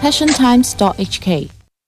passiontimes.hk。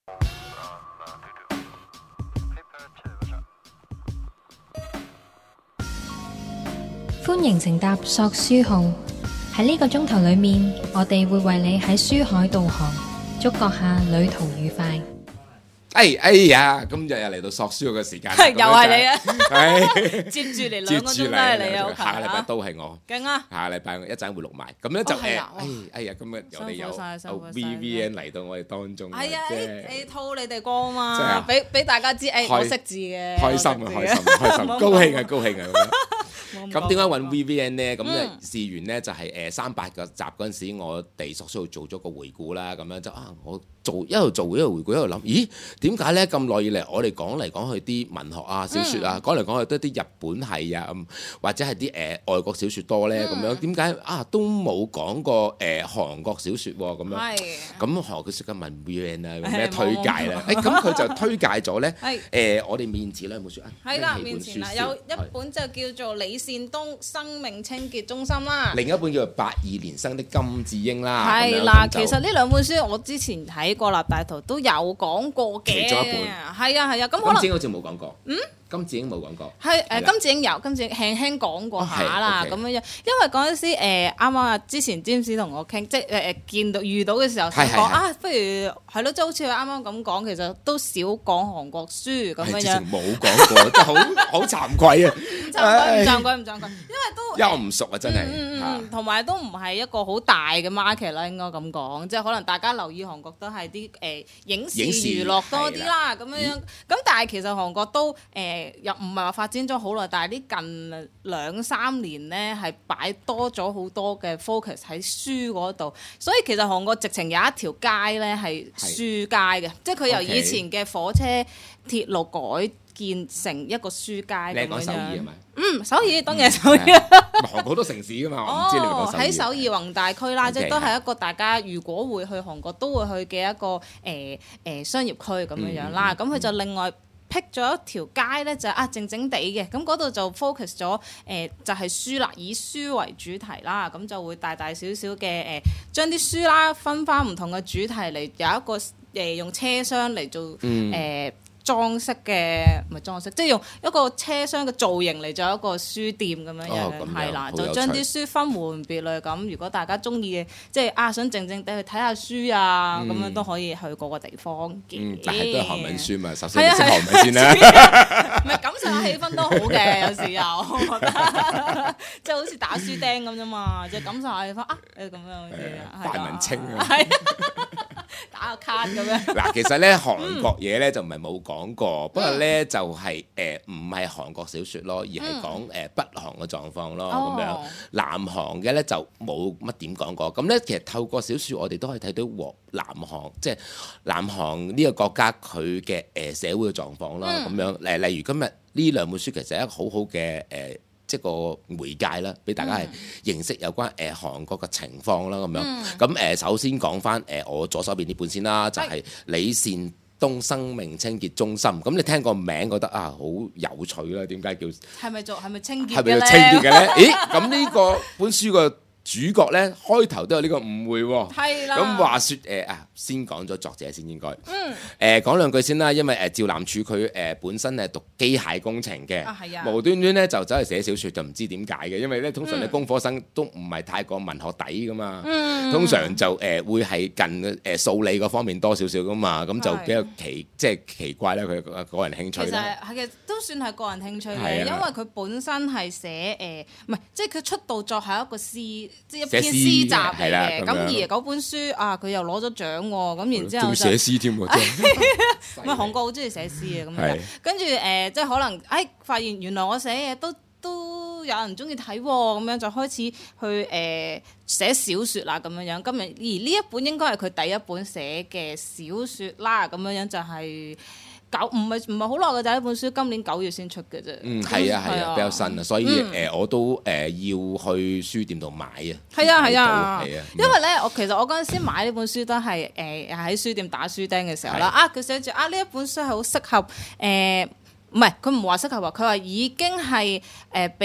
歡迎乘搭索書號，喺呢個鐘頭裏面，我哋會為你喺書海導航，觸覺下旅途愉快。 哎呀，今日又嚟到索書嘅時間， 又係你啊！ 係接住嚟兩個鐘都係你啊！ 下個禮拜都係我， 勁啊！ 下個禮拜一陣會錄埋，咁咧就係啊哎呀，今日我哋有辛苦晒 VVN 嚟到我哋當中， 係啊， 即係你套你哋光嘛， 真係啊俾大家知，我識字嘅， 開心啊，開心，高興啊，高興啊！咁點解揾 VVN 咧？咁咧事緣咧就係38個集嗰陣時，我哋索書度做咗個回顧啦，咁樣就我一路做一路回顧，一路諗，咦點解咧咁耐以嚟我哋講嚟講去啲文學啊、小説啊，講嚟講去都係啲日本系啊，或者係啲外國小説多咧，咁樣點解都冇講過韓國小説喎？咁樣咁韓國小説嘅問 VVN 啊，有咩推介啦？咁佢就推介咗咧我哋面前兩本書啊， 係啦，面前啦有一本就叫做李善東生命清潔中心啦， 另一本叫做82年生的金智英啦。 係啦，其實呢兩本書我之前喺國立大圖都有講過嘅， 其中一本係啊，咁可能金智英好似冇講過，金智英冇講過， 係金智英有，金智英輕輕講過下啦，咁樣，因為嗰陣時啱啱之前詹士同我傾，即係見到遇到嘅時候想講不如係咯，即係好似佢啱啱咁講，其實都少講韓國書咁樣樣， 冇講過，真係好慚愧啊！ 唔慚愧，因為都又唔熟啊，真係， 同埋都唔係一個好大嘅 market 啦，應該咁講，即係可能大家留意韓國都係啲影視娛樂多啲啦，咁樣樣，咁但係其實韓國都又唔係話發展咗好耐，但係呢近2-3年咧係擺多咗好多嘅 focus 喺書嗰度，所以其實韓國直情有一條街咧係書街嘅，即係佢由以前嘅火車鐵路改建成一個書街咁樣。 你講首爾係咪？ 首爾當然係首爾。 韓國好多城市噶嘛，我唔知你講首爾。 喺首爾宏大區啦，即係都係一個大家如果會去韓國都會去嘅一個商業區咁樣樣啦。咁佢就另外闢咗一條街咧，就靜靜地嘅，咁嗰度就 focus 咗就係書啦，以書為主題啦，咁就會大大小小嘅將啲書啦分翻唔同嘅主題嚟，有一個用車廂嚟做裝飾嘅，唔係裝飾，即係用一個車廂嘅造型嚟做一個書店咁樣樣，係啦，就將啲書分門別類咁。如果大家中意嘅，即係想靜靜地去睇下書啊，咁樣都可以去嗰個地方嘅。 但係都係韓文書嘛，首先識韓文先啦。 唔係感受下氣氛都好嘅，有時候我覺得，即係好似打書釘咁啫嘛，即係感受下氣氛咁樣好似范文清啊。 打個卡咁樣。 嗱，其實咧韓國嘢咧就唔係冇講過，不過咧就係唔係韓國小説咯，而係講北韓嘅狀況咯咁樣。南韓嘅咧就冇乜點講過。咁咧其實透過小説，我哋都可以睇到南韓，即係南韓呢個國家佢嘅社會嘅狀況咯咁樣。例如今日呢兩本書其實係一個好好嘅即係個媒介啦，俾大家係認識有關韓國嘅情況啦咁樣。咁首先講翻我左手邊呢本先啦，就係李善東生命清潔中心。咁你聽個名覺得好有趣啦，點解叫係咪清潔嘅咧？ 係咪清潔嘅咧？咦，咁呢個本書個主角咧開頭都有呢個誤會喎。係啦。咁話説先講咗作者先應該。講兩句先啦，因為趙南柱佢本身係讀機械工程嘅，無端端咧就走去寫小説，就唔知點解嘅。因為咧通常咧工科生都唔係太過文學底噶嘛，通常就會係近數理嗰方面多少少噶嘛，咁就比較奇怪咧佢個人興趣咧。 其實都算係個人興趣嘅，因為佢本身係寫唔係即係佢出道作係一個詩。即係一篇詩集嚟嘅，咁而嗰本書佢又攞咗獎喎，咁然之後就寫詩添喎，真係。 唔係韓國好中意寫詩嘅咁樣，跟住即係可能發現原來我寫嘢都有人中意睇喎，咁樣就開始去寫小説啦咁樣。今日而呢一本應該係佢第一本寫嘅小説啦，咁樣就係。唔係好耐嘅就係一本書，今年9月先出嘅啫。 係啊，比較新啊，所以我都要去書店度買啊。 係啊，因為咧，其實我嗰陣時買呢本書都係喺書店打書釘嘅時候啦。佢寫住呢一本書係好適合唔係佢唔話適合話，佢話已經係俾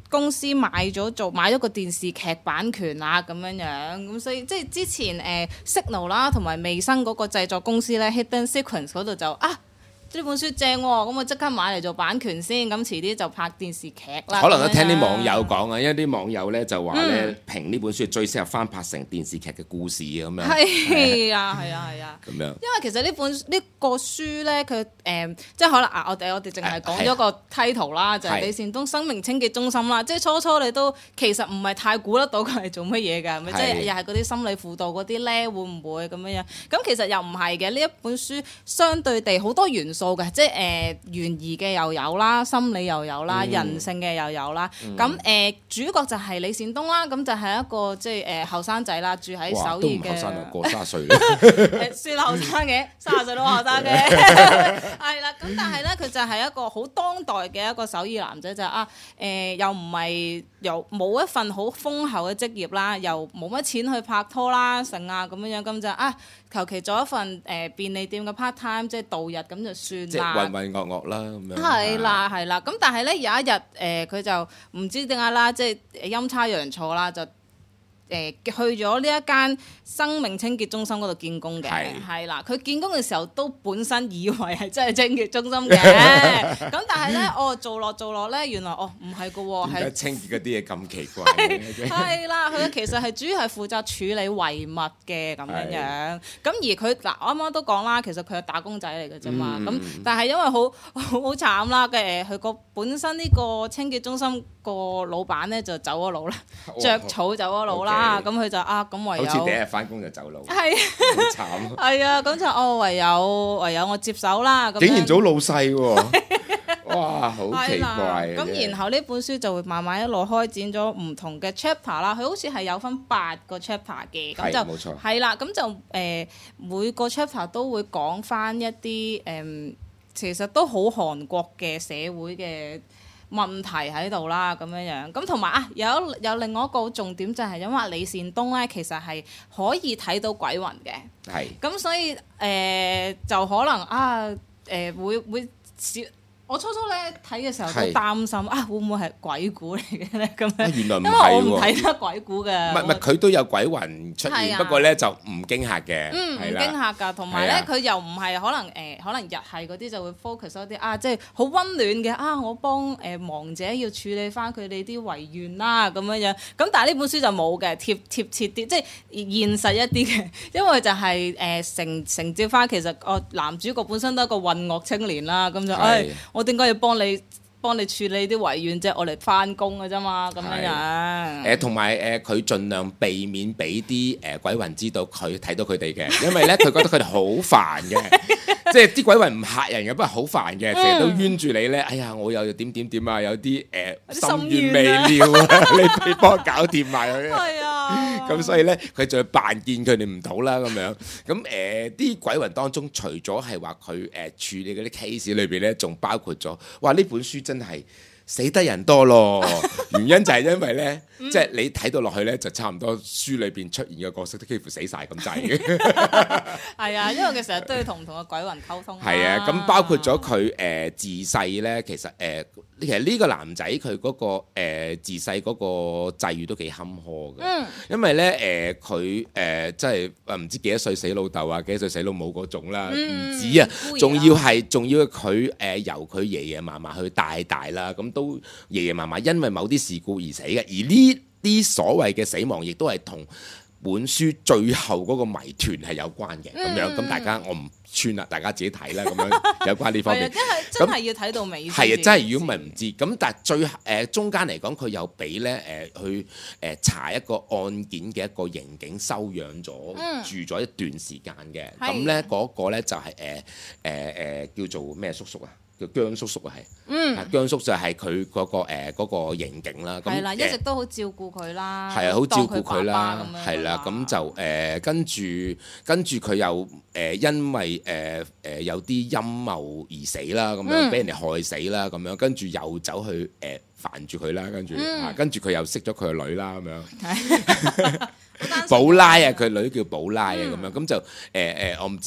公司買咗個電視劇版權啦，咁樣樣，咁所以即係之前Signal 啦，同埋微生嗰個製作公司咧 Hidden Sequence 嗰度就呢本書正喎，咁我即刻買嚟做版權先，咁遲啲就拍電視劇啦。 可能都聽啲網友講啊，因為啲網友咧就話咧評呢本書最適合翻拍成電視劇嘅故事咁樣。 係啊。 咁樣。因為其實呢個書咧，佢即係可能我哋淨係講咗個 title 啦，就係李善東生命清潔中心啦。即係初你都其實唔係太估得到佢係做乜嘢㗎，係咪？即係又係嗰啲心理輔導嗰啲咧，會唔會咁樣？咁其實又唔係嘅，呢一本書相對地好多元素嘅，即係懸疑嘅又有啦，心理又有啦，人性嘅又有啦。咁主角就係李善東啦，咁就係一個即係後生仔啦，住喺首爾嘅。 都唔後生啊，過30歲啦。 算後生嘅，30歲都後生嘅。係啦，咁但係咧，佢就係一個好當代嘅一個首爾男仔，就又唔係又冇一份好豐厚嘅職業啦，又冇乜錢去拍拖啦，成咁樣咁就求其做一份便利店嘅 part time， 即係度日咁就算啦。 即係混混噩噩啦咁樣。 係啦，咁但係咧有一日佢就唔知點解啦，即係陰差陽錯啦，就去咗呢一間生命清潔中心嗰度見工嘅。係啦，佢見工嘅時候都本身以為係真係清潔中心嘅，咁但係咧做落咧，原來唔係噶喎，係清潔嗰啲嘢咁奇怪。 係啦，佢其實係主要係負責處理遺物嘅咁樣，咁而佢啱啱都講啦，其實佢係打工仔嚟嘅啫嘛，咁但係因為好慘啦嘅，佢個本身呢個清潔中心個老闆咧就走咗佬啦，著草走咗佬啦。咁佢就咁唯有好似第一日翻工就走佬， 係好慘。 係啊，咁就唯有我接手啦。 竟然做老細喎！哇，好奇怪。 咁然後呢本書就會慢慢一路開展咗唔同嘅 chapter 啦。佢好似係有分8個 chapter 嘅，咁就冇錯。 係啦，咁就每個 chapter 都會講翻一啲其實都好韓國嘅社會嘅問題喺度啦，咁樣咁同埋有另外一個重點就係因為李善東咧，其實係可以睇到鬼魂嘅，係咁所以就可能會少。我初咧睇嘅時候都擔心會唔會係鬼故嚟嘅咧咁樣？ 原來唔係喎， 因為我唔睇得鬼故嘅。 唔係佢都有鬼魂出現，不過咧就唔驚嚇嘅。 唔驚嚇㗎，同埋咧佢又唔係可能日系嗰啲就會 focus 嗰啲即係好溫暖嘅我幫亡者要處理翻佢哋啲遺願啦咁樣。咁但係呢本書就冇嘅，貼切啲，即係現實一啲嘅，因為就係承接翻其實男主角本身都係一個混惡青年啦，咁就我點解要幫你處理啲遺願啫？我嚟翻工嘅啫嘛，咁樣。 同埋佢盡量避免俾啲鬼魂知道佢睇到佢哋嘅，因為咧佢覺得佢哋好煩嘅，即係啲鬼魂唔嚇人嘅，不過好煩嘅，成日都冤住你咧。哎呀，我有點啊，有啲心願未了啊，你幫我搞掂埋佢。係啊，咁所以咧佢就扮見佢哋唔到啦咁樣。咁啲鬼魂當中，除咗係話佢處理嗰啲 case 裏邊咧，仲包括咗哇呢本書真係死得人多咯，原因就係因為咧，即係你睇到落去咧，就差唔多書裏邊出現嘅角色都幾乎死晒咁滯嘅。 係啊，因為佢成日都要同唔同嘅鬼魂溝通。 係啊，咁包括咗佢自細咧，其實呢個男仔佢嗰個自細嗰個際遇都幾坎坷嘅。因為咧佢即係唔知幾多歲死老豆啊，幾多歲死老母嗰種啦，唔止啊，仲要佢由佢爺爺嫲嫲去帶大啦，咁都爺爺嫲嫲因為某啲事故而死嘅，而呢啲所謂嘅死亡亦都係同本書最後嗰個謎團係有關嘅，咁樣咁大家我唔穿啦，大家自己睇啦，咁樣有關呢方面。 真係要睇到尾。 係啊，真係如果唔係唔知。咁但係中間嚟講，佢有俾咧去查一個案件嘅一個刑警收養咗，住咗一段時間嘅。咁咧嗰個咧就係叫做咩叔叔啊？叫姜叔叔啊，係，姜叔就係佢嗰個刑警啦。 係啦，一直都好照顧佢啦。 係啊，好照顧佢啦，係啦。咁就跟住佢又因為有啲陰謀而死啦，咁樣俾人哋害死啦，咁樣跟住又走去煩住佢啦，跟住佢又識咗佢個女啦，咁樣。寶拉啊，佢女叫寶拉啊，咁樣咁就我唔知。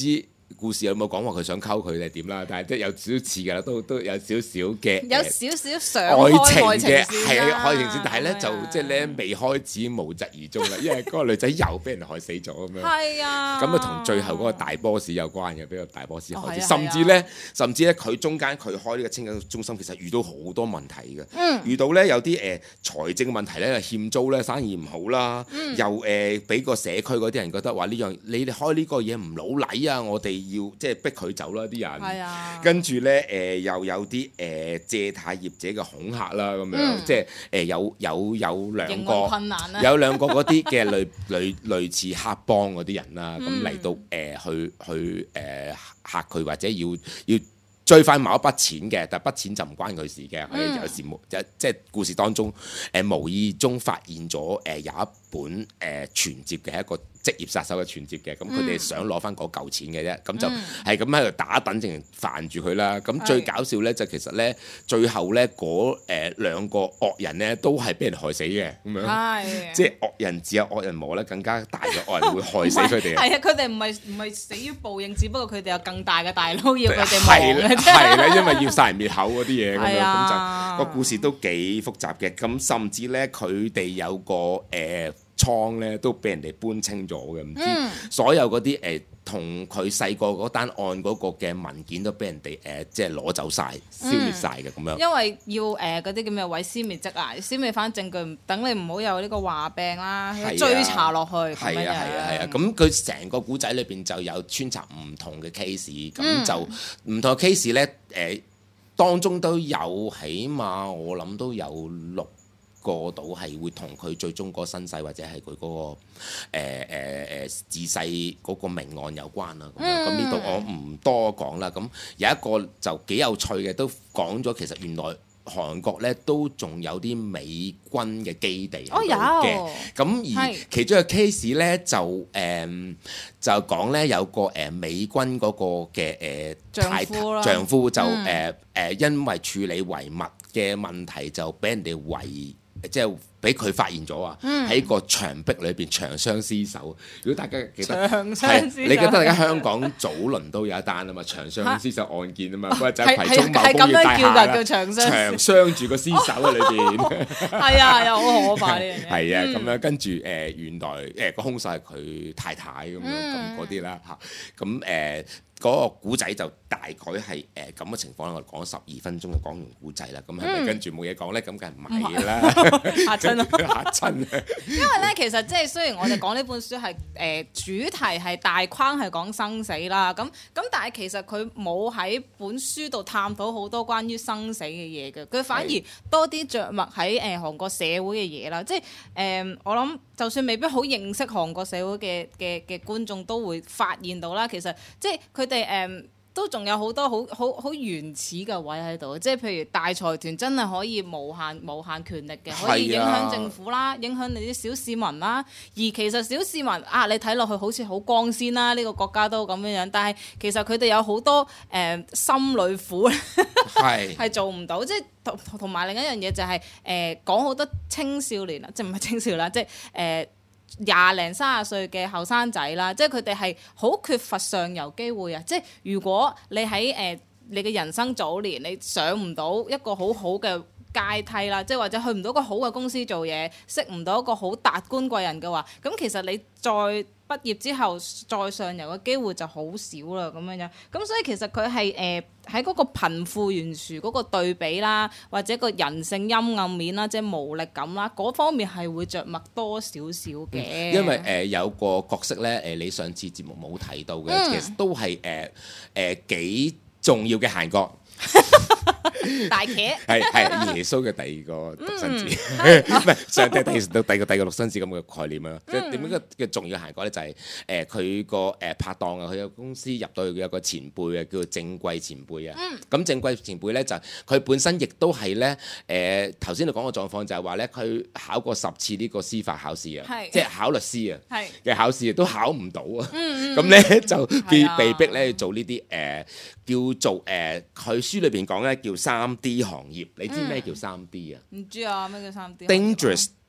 故事有冇講話佢想溝佢定係點啦？但係即係有少少似㗎啦，都有少少嘅有少少想愛情嘅係愛情線，但係咧就即係咧未開始無疾而終啦，因為嗰個女仔又俾人害死咗咁樣。 係啊， 咁啊同最後嗰個大 boss 有關嘅，俾個大 boss 害死， 係啊甚至咧佢中間佢開呢個清潔中心，其實遇到好多問題嘅，遇到咧有啲財政問題咧，欠租咧，生意唔好啦，又俾個社區嗰啲人覺得話呢樣你哋開呢個嘢唔老禮啊，我哋要即係逼佢走啦啲人， 係啊， 跟住咧又有啲借貸業者嘅恐嚇啦咁樣，即係有兩營個運困難啦， 有兩個嗰啲嘅類似黑幫嗰啲人啦，咁嚟到去嚇佢或者要追翻某一筆錢嘅，但係筆錢就唔關佢事嘅，佢有時即係故事當中無意中發現咗有一本存摺嘅一個職業殺手嘅存摺嘅，咁佢哋想攞翻嗰嚿錢嘅啫，咁就係咁喺度打等定煩住佢啦。咁最搞笑咧就其實咧最後咧嗰兩個惡人咧都係俾人害死嘅咁樣，即係惡人只有惡人磨咧，更加大嘅惡人會害死佢哋。 係啊，佢哋唔係死於報應，只不過佢哋有更大嘅大佬要佢哋磨嘅啫。 係啦，因為要殺人滅口嗰啲嘢咁樣， 啊咁就個故事都幾複雜嘅。咁甚至咧佢哋有個倉咧都俾人哋搬清咗嘅，唔知所有嗰啲同佢細個嗰單案嗰個嘅文件都俾人哋即係攞走晒、消滅晒嘅咁樣。 因為要嗰啲叫咩毀屍滅跡啊，消滅翻證據，等你唔好有呢個話病啦，追查落去咁樣。 係啊，咁佢成個古仔裏邊就有穿插唔同嘅 case，咁就唔同嘅 case 咧當中都有起碼我諗都有6個到係會同佢最終個身世或者係佢嗰個自細嗰個命案有關啦。咁呢度我唔多講啦。咁有一個就幾有趣嘅，都講咗其實原來韓國咧都仲有啲美軍嘅基地喺度嘅。咁而其中一個 case 咧就講咧有個美軍嗰個嘅丈夫就因為處理遺物嘅問題就俾人哋即係俾佢發現咗啊！喺個牆壁裏邊長相廝守。如果大家記得，你記得大家香港早輪都有一單啊嘛，長相廝守案件啊嘛，嗰就係葵涌某工業大廈啦，長相住個廝守喺裏邊。 係啊，又好可怕呢樣嘢。 係啊，咁樣跟住原來個兇手係佢太太咁樣咁嗰啲啦嚇，咁嗰個古仔就大概係咁嘅情況啦。我哋講咗12分鐘就講完古仔啦，咁係咪跟住冇嘢講咧？咁梗係唔係啦， 嚇親啦， 嚇親啊！ 因為咧，其實即係雖然我哋講呢本書係主題係大框係講生死啦，咁但係其實佢冇喺本書度探討好多關於生死嘅嘢嘅，佢反而多啲着墨喺韓國社會嘅嘢啦。即係我諗，就算未必好認識韓國社會嘅觀眾都會發現到啦。其實即係佢哋都仲有好多好原始嘅位喺度，即係譬如大財團真係可以無限權力嘅，可以影響政府啦，影響你啲小市民啦。而其實小市民你睇落去好似好光鮮啦，呢個國家都咁樣，但係其實佢哋有好多心裏苦係做唔到，即係同埋另一樣嘢就係講好多青少年啦，即係唔係青少年啦，即係20零30歲嘅後生仔啦，即係佢哋係好缺乏上游機會啊！即係如果你喺你嘅人生早年，你上唔到一個好好嘅階梯啦，即係或者去唔到一個好嘅公司做嘢，識唔到一個好達官貴人嘅話，咁其實你再畢業之後再上游嘅機會就好少啦，咁樣。咁所以其實佢係喺嗰個貧富懸殊嗰個對比啦，或者個人性陰暗面啦，即係無力感啦，嗰方面係會着墨多少少嘅。 因為有個角色咧，你上次節目冇提到嘅，其實都係幾重要嘅閒角。 大茄係耶穌嘅第二個獨生子，唔係上帝第二個獨生子咁嘅概念啊！即係點樣嘅重要閒角咧？就係佢個拍檔啊，佢有公司入到去有個前輩啊，叫做正貴前輩啊。咁正貴前輩咧就佢本身亦都係咧頭先你講個狀況就係話咧，佢考過10次呢個司法考試啊，即係考律師啊嘅考試都考唔到啊。咁咧就被逼咧做呢啲叫做佢書裏邊講咧叫3D 行業，你知咩叫3D 啊？ 唔知啊，咩叫3D？ Dangerous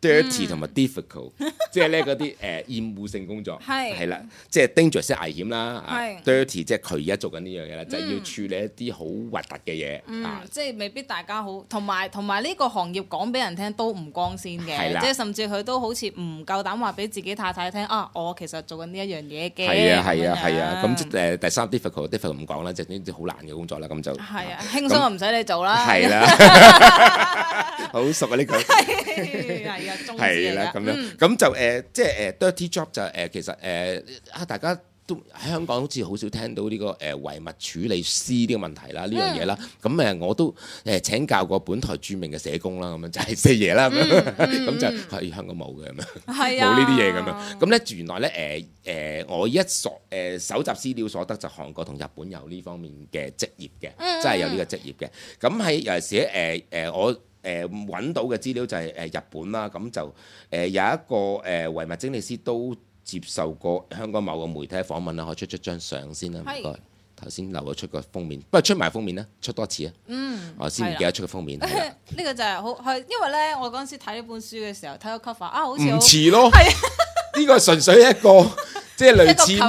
dirty 同埋 difficult，即係咧嗰啲厭惡性工作係啦，即係 dangerous 即係危險啦，dirty 即係佢而家做緊呢樣嘢啦，就係要處理一啲好核突嘅嘢， 即係未必大家好，同埋呢個行業講俾人聽都唔光鮮嘅，即係甚至佢都好似唔夠膽話俾自己太太聽我其實做緊呢一樣嘢嘅。 係啊，咁第三 difficult 唔講啦，即係呢啲好難嘅工作啦，咁就係啊，輕鬆就唔使你做啦。 係啦，好熟啊呢句。 係啦，咁樣咁就即係dirty job 就其實大家都喺香港好似好少聽到呢個遺物處理師呢個問題啦，呢樣嘢啦。咁我都請教過本台著名嘅社工啦，咁樣就係四爺啦，咁就係香港冇嘅咁樣，冇呢啲嘢咁樣。咁咧原來咧我搜集資料所得就韓國同日本有呢方面嘅職業嘅，真係有呢個職業嘅。咁喺尤其是我揾到嘅資料就係日本啦，咁就有一個遺物整理師都接受過香港某個媒體嘅訪問啦，可以出張相先啦，唔該。頭先留咗出個封面，不過出埋封面啦，出多次啊。我先唔記得出個封面。 呢個就係好，因為咧我嗰陣時睇呢本書嘅時候睇個 cover 好似唔似咯。呢個純粹一個即係類似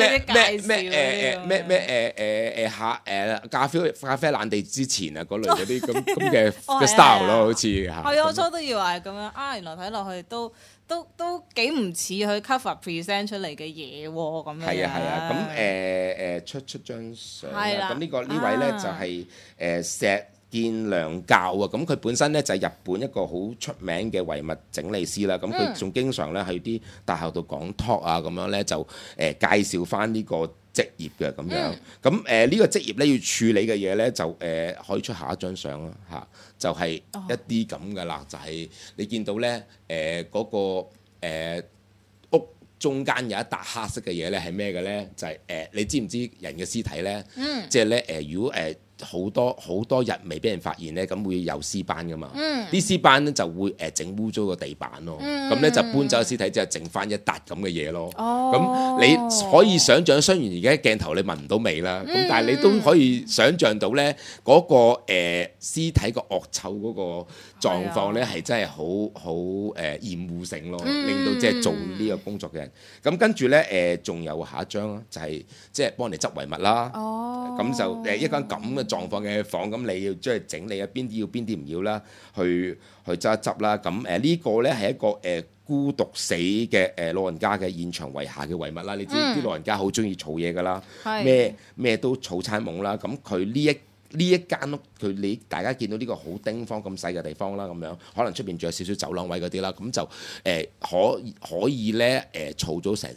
咖啡爛地之前啊嗰類嗰啲咁嘅 style 咯，好似嚇。 係啊，我初都以為係咁樣原來睇落去都幾唔似去 cover present 出嚟嘅嘢喎，咁樣。 係啊，咁出張相啦。咁呢位咧就係石見良教啊，咁佢本身咧就係日本一個好出名嘅遺物整理師啦，咁佢仲經常咧喺啲大學度講 talk 啊，咁樣咧就介紹翻呢個職業嘅咁樣。咁呢個職業咧要處理嘅嘢咧就可以出下一張相啦嚇，就係一啲咁嘅啦，就係你見到咧嗰個屋中間有一笪黑色嘅嘢咧係咩嘅咧？就係你知唔知人嘅屍體咧？即係咧如果好多日未俾人發現咧，咁會有屍斑噶嘛？啲屍斑咧就會整污糟個地板咯。咁咧就搬走屍體之後，剩翻一笪咁嘅嘢咯。咁你可以想像，雖然而家鏡頭你聞唔到味啦，咁但係你都可以想像到咧嗰個屍體個惡臭嗰個狀況咧係真係好厭惡性咯，令到即係做呢個工作嘅人。咁跟住咧仲有下一張啦，就係即係幫你執遺物啦。咁就一間咁嘅狀況嘅房，咁你要將佢整理啊，邊啲要邊啲唔要啦，去執一執啦。咁呢個咧係一個孤獨死嘅老人家嘅現場遺下嘅遺物啦。你知啲老人家好中意儲嘢噶啦，咩都儲餐懵啦。咁佢呢一間屋，大家見到呢個好丁方咁細嘅地方啦，咁樣可能出邊仲有少少走廊位嗰啲啦，咁就可以咧儲咗成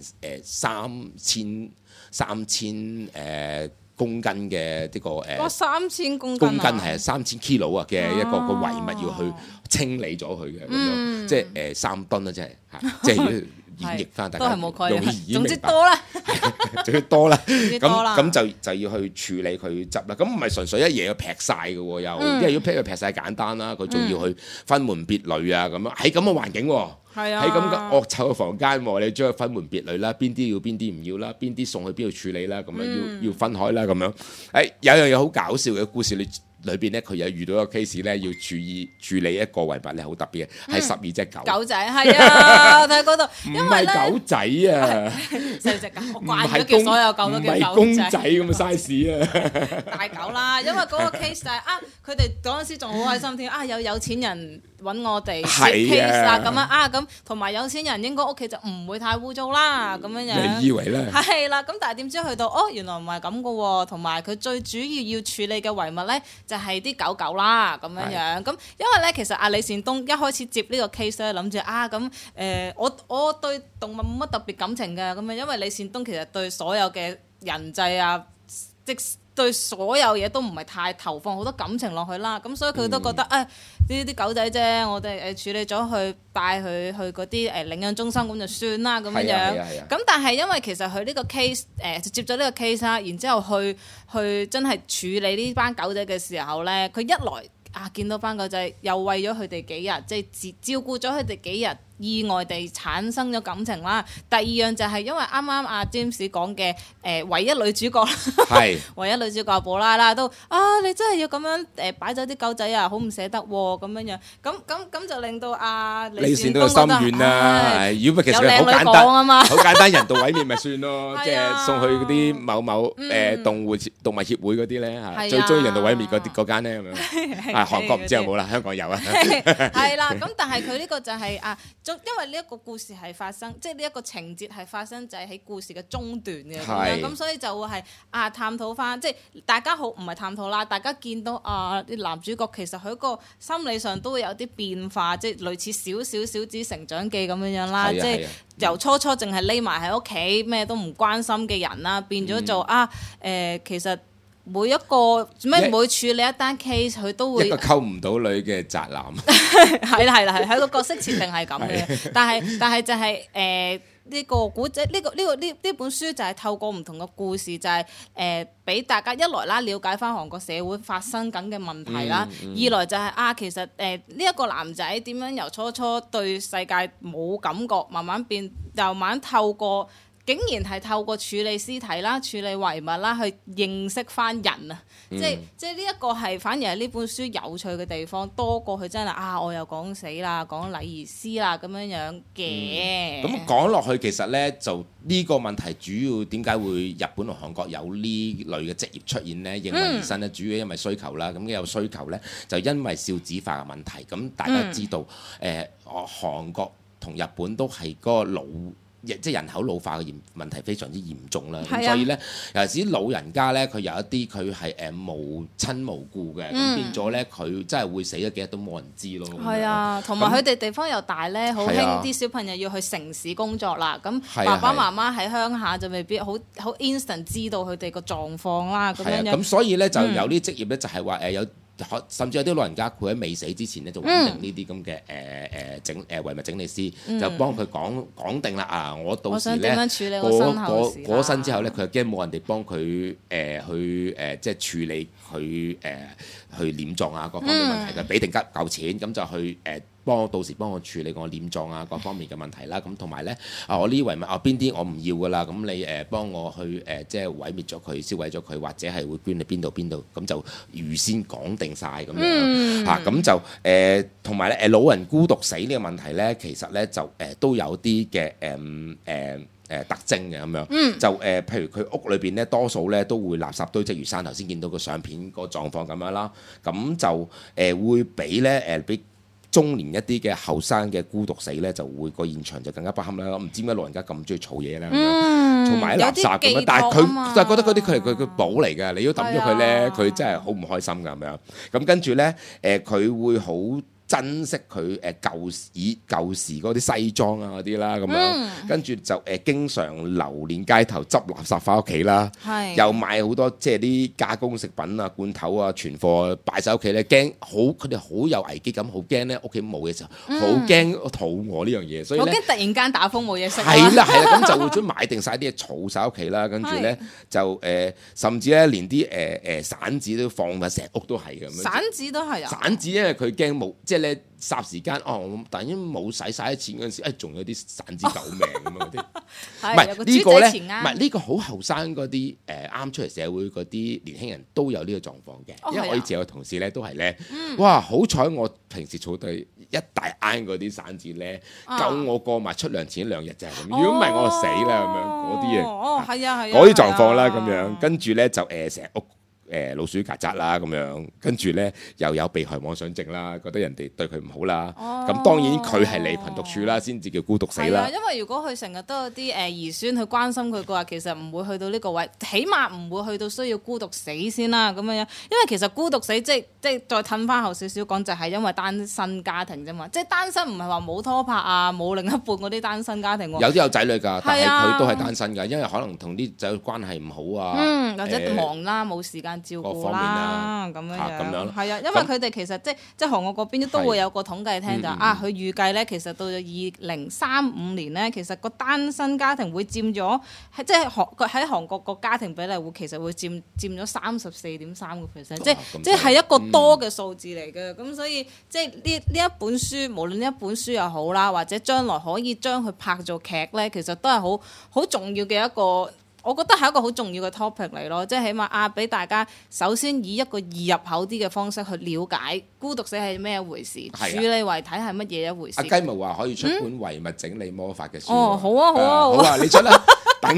3000公斤嘅呢個 3000公斤係3000 kilo 啊嘅一個遺物要去清理咗佢嘅咁樣，即係3噸啦，即係要演繹翻大家容易明白。總之多啦，仲要多啦，咁就要去處理佢執啦。咁唔係純粹一嘢劈晒嘅喎，因為要劈晒簡單啦，佢仲要去分門別類啊咁樣，喺咁嘅環境喎。喺咁嘅惡臭嘅房間喎，你將佢分門別類啦，邊啲要邊啲唔要啦，邊啲送去邊度處理啦，咁樣要分開啦，咁樣。有樣嘢好搞笑嘅故事裏邊咧，佢有遇到一個 case 咧，要處理一個遺物咧，好特別嘅，係12隻狗仔，係啊，我睇嗰度， 唔係狗仔啊 ，4隻狗，我慣咗叫所有狗都叫狗仔， 唔係公仔咁嘅 size 啊， 大狗啦，因為嗰個 case 就係佢哋嗰陣時仲好開心添，有錢人揾我哋 case 啦，咁咁同埋有錢人應該屋企就唔會太污糟啦，咁樣樣。 你以為咧？ 係啦，咁但係點知去到原來唔係咁噶喎，同埋佢最主要處理嘅遺物咧就係啲狗啦，咁樣樣。咁因為咧，其實李善東一開始接呢個 case 咧，諗住我對動物冇乜特別感情嘅，咁樣，因為李善東其實對所有嘅人際即對所有嘢都唔係太投放好多感情落去啦，咁所以佢都覺得呢啲狗仔啫，我哋處理咗去帶佢去嗰啲領養中心咁就算啦，咁樣樣。咁但係因為其實佢呢個 case 就接咗呢個 case 啦，然之後去真係處理呢班狗仔嘅時候咧，佢一來見到班狗仔又餵咗佢哋幾日，即係照顧咗佢哋幾日意外地產生咗感情啦。第二樣就係因為啱啱阿 James 講嘅唯一女主角啦， 係唯一女主角布拉啦，都你真係要咁樣擺走啲狗仔啊，好唔捨得喎咁樣樣，咁就令到李善都心軟啦。如果其實好簡單好簡單，人道毀滅咪算咯，即係送去嗰啲某動物協會嗰啲咧嚇，最中意人道毀滅嗰間咧咁樣。韓國唔知有冇啦，香港有啊。 係啦，咁但係佢呢個就係因為呢一個故事係發生，即係呢一個情節係發生就係喺故事嘅中段嘅咁所以就會係探討翻，即係大家好唔係探討啦，大家見到啲男主角其實佢個心理上都會有啲變化，即係類似小子成長記咁樣樣啦，即係由初淨係匿埋喺屋企咩都唔關心嘅人啦，變咗做其實。每一個每處理一單 case， 佢都會一個溝唔到女嘅宅男。 係啦，係個角色設定係咁嘅。但係就係呢個古仔，呢本書就係透過唔同嘅故事，就係俾大家一來啦了解翻韓國社會發生緊嘅問題啦，二來就係其實呢一個男仔點樣由初對世界冇感覺，慢慢變，又慢慢透過。竟然係透過處理屍體啦、處理遺物啦，去認識翻人啊！即係呢一個係反而係呢本書有趣嘅地方，多過佢真係我又講死啦、講禮儀師啦咁樣樣嘅。 咁講落去，其實呢，就呢個問題主要點解會日本同韓國有呢類嘅職業出現呢？應運而生呢，主要因為需求啦。咁有需求呢，就因為少子化嘅問題。咁大家知道，韓國同日本都係嗰個即係人口老化嘅問題非常之嚴重啦，咁所以咧，尤其是老人家咧，佢有一啲佢係無親無故嘅，咁變咗咧，佢真係會死咗幾日都冇人知咯。 係啊，同埋佢哋地方又大咧，好興啲小朋友要去城市工作啦，咁爸爸媽媽喺鄉下就未必好 instant 知道佢哋個狀況啦，咁樣樣。 咁所以咧就有啲職業咧就係話有。甚至有啲老人家佢喺未死之前咧就揾定呢啲咁嘅遺物整理師，就幫佢講定啦我到時咧過身之後咧，佢又驚冇人哋幫佢去即係處理佢去殮葬啊各方面問題嘅，俾定嚿錢咁就去到時幫我處理我殮葬啊各方面嘅問題啦。咁同埋咧我呢遺物邊啲我唔要噶啦，咁你幫我去即係毀滅咗佢、燒毀咗佢，或者係會捐去邊度，咁就預先講定晒咁樣嚇。咁就同埋咧老人孤獨死呢個問題咧，其實咧就都有啲嘅特徵嘅咁樣，就譬如佢屋裏邊咧多數咧都會垃圾堆積如山，頭先見到個相片個狀況咁樣啦，咁就會俾咧俾中年一啲嘅後生嘅孤獨死咧，就會個現場就更加不堪啦。唔知點解老人家咁中意儲嘢咧，儲埋啲垃圾咁樣，但係佢就覺得嗰啲佢係佢寶嚟㗎，你要抌咗佢咧，佢真係好唔開心㗎咁樣。咁跟住咧佢會好珍惜佢舊時嗰啲西裝啊嗰啲啦咁樣，跟住就經常流連街頭執垃圾翻屋企啦，又買好多即係啲加工食品啊、罐頭啊、存貨擺晒屋企咧，驚佢哋好有危機感，好驚咧屋企冇嘅時候，好驚肚餓呢樣嘢，所以咧好驚突然間打風冇嘢食。 係啦，咁就會將買定晒啲嘢儲晒屋企啦，跟住咧就甚至咧連啲散紙都放埋成屋都係咁樣。 散紙都係啊！ 散紙因為佢驚冇即係咧霎時間我突然間冇使晒啲錢嗰陣時，仲有啲散紙救命咁啊嗰啲。唔係呢個咧，唔係呢個好後生嗰啲啱出嚟社會嗰啲年輕人都有呢個狀況嘅，因為我以前有個同事咧都係咧，哇好彩我平時儲對一大罌嗰啲散紙咧，夠我過埋出糧前2日就係咁。如果唔係我就死啦咁樣嗰啲嘢。 係啊嗰啲狀況啦咁樣，跟住咧就成屋。老鼠曱甴啦咁樣，跟住咧又有被害妄想症啦，覺得人哋對佢唔好啦。咁當然佢係離群獨處啦，先至叫孤獨死啦。 因為如果佢成日都有啲兒孫去關心佢嘅話，其實唔會去到呢個位，起碼唔會去到需要孤獨死先啦咁樣。因為其實孤獨死即係再褪翻後少少講，就係因為單身家庭啫嘛。即係單身唔係話冇拖拍啊，冇另一半嗰啲單身家庭喎。 有啲有仔女㗎，但係佢都係單身㗎，因為可能同啲仔女關係唔好啊， 或者忙啦，冇時間照各顧方面啦， 啦咁樣咁樣係啊，因為佢哋其實即係韓國嗰邊都會有個統計聽就佢預計咧，其實到咗2035年咧，其實個單身家庭會佔咗即係喺韓國個家庭比例會其實會佔咗34.3%，即係一個多嘅數字嚟嘅。咁所以即係呢一本書，無論呢一本書又好啦，或者將來可以將佢拍做劇咧，其實都係好重要嘅一個。我覺得係一個好重要嘅 topic 嚟咯，即係起碼俾大家首先以一個易入口啲嘅方式去了解孤獨死係咩一回事，處理遺體係乜嘢一回事。 阿雞毛話可以出本遺物整理魔法嘅書。 哦，好啊，好啊， 好啊，你出啦，等你，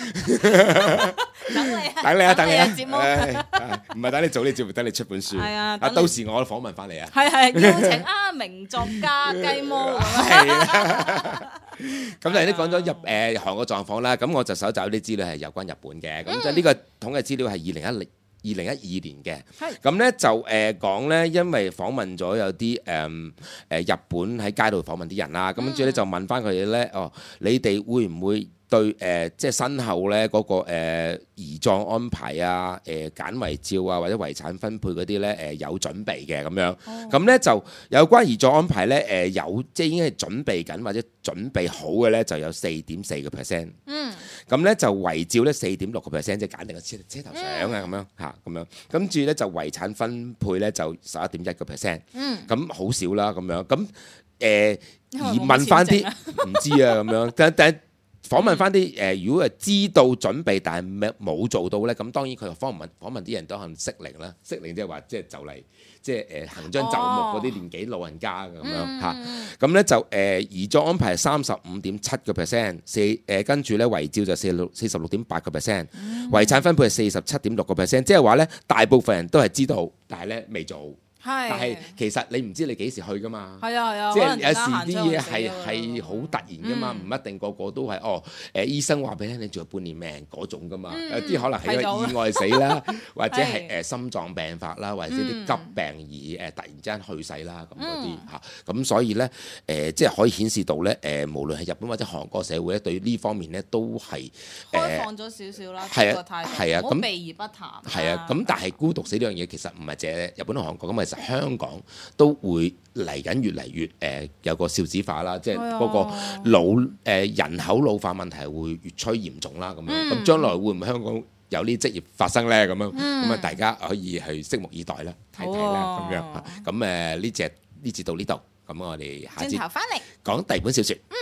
等你啊，節目唔係等你做呢節目，等你出本書。 係啊， 到時我訪問翻你啊。 係邀請名作家雞毛咁咁頭先都講咗韓國狀況啦，咁我就搜集啲資料係有關日本嘅，咁就呢個統計資料係2012年嘅，咁咧就講咧，因為訪問咗有啲日本喺街度訪問啲人啦，咁跟住咧就問翻佢哋咧，你哋會唔會對即係身後咧嗰個移葬安排啊、揀遺照啊或者遺產分配嗰啲咧有準備嘅咁樣，咁咧就有關移葬安排咧有即係已經係準備緊或者準備好嘅咧就有4.4%，咁咧就遺照咧4.6%，即係揀定個車頭相啊咁樣嚇咁樣，跟住咧就遺產分配咧就11.1%，咁好少啦咁樣，咁而問翻啲唔知啊咁樣，但訪問翻啲如果係知道準備但係冇做到咧，咁當然佢訪問啲人都係適齡啦，適齡即係話即係就嚟即係行將就木嗰啲年紀老人家咁樣嚇，咁咧就移葬安排係35.7%，跟住咧遺照就46.8%，遺產分配係47.6%，即係話咧大部分人都係知道，但係咧未做。但係其實你唔知你幾時去噶嘛， 係啊， 即係有時啲嘢係好突然噶嘛，唔一定個個都係醫生話俾你聽，你仲有半年命嗰種噶嘛，有啲可能係因為意外死啦，或者係心臟病發啦，或者啲急病而突然之間去世啦咁嗰啲嚇，咁所以咧即係可以顯示到咧無論係日本或者韓國社會咧，對呢方面咧都係開放咗少少啦， 係啊，咁避而不談。 係啊，咁但係孤獨死呢樣嘢其實唔係淨係日本同韓國咁，其實香港都會嚟緊越嚟越有個少子化啦，即係嗰個人口老化問題會越趨嚴重啦咁樣。咁將來會唔會香港有呢職業發生咧？咁樣咁啊，大家可以去拭目以待啦，睇睇啦咁樣。咁呢節到呢度，咁我哋下節轉頭翻嚟講第二本小説。